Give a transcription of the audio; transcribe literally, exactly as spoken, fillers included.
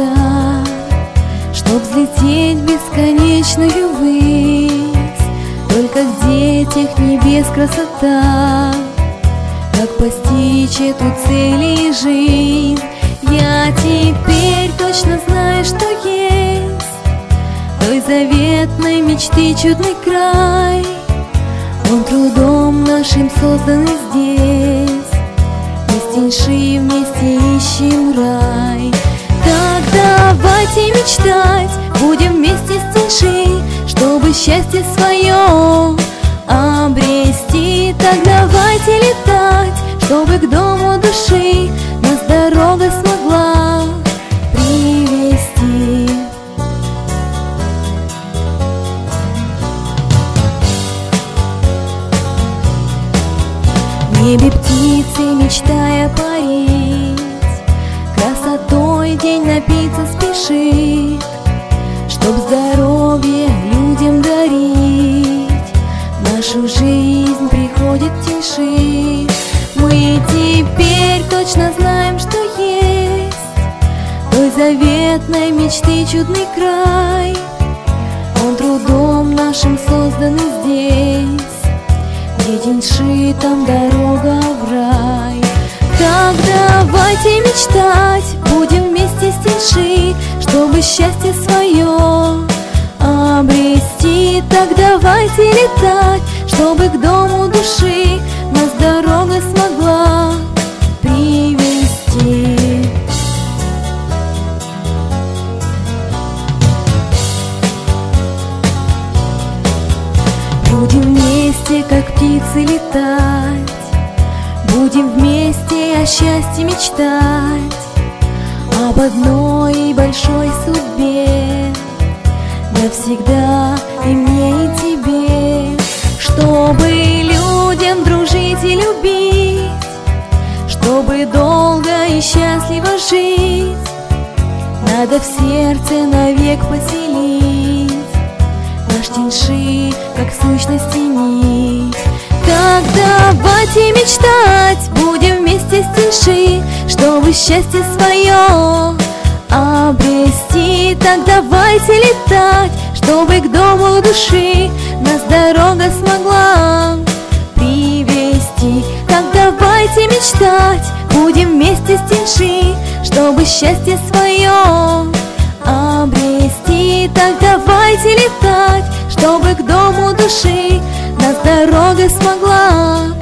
мечта, чтоб взлететь в бесконечную высь. Только где тех небес красота, как постичь эту цель и жизнь? Я теперь точно знаю, что есть той заветной мечты чудный край. Он трудом нашим созданный здесь, мы с Тиньши вместе ищем рай. Так давайте мечтать, будем вместе с Тиньши, чтобы счастье свое обрести. Так давайте летать, чтобы к дому души нас дорога смогла привести. В небе птицы, мечтая парить, красотой день напиться спешит, чтоб здоровье людям дарить. В нашу жизнь приходит Тиньши. Мы теперь точно знаем, что есть той заветной мечты чудный край. Он трудом нашим созданный здесь, где Тиньши, там дорога в рай. Так давайте мечтать, будем вместе с Тиньши, чтобы счастье свое обрести. Так давайте летать, чтобы к дому души нас дорога смогла привести. Будем вместе, как птицы, летать, будем вместе о счастье мечтать, об одной большой судьбе, навсегда и мне, и тебе. Чтобы людям дружить и любить, чтобы долго и счастливо жить, надо в сердце навек поселить наш Тиньши, как сущность и нить. Так давайте мечтать, будем вместе с Тиньши, чтобы счастье свое обрести. Так давайте летать, чтобы к дому души нас дорога смогла привести. Так давайте мечтать, будем вместе с Тиньши, чтобы счастье свое обрести. Так давайте летать, чтобы к дому души нас дорога смогла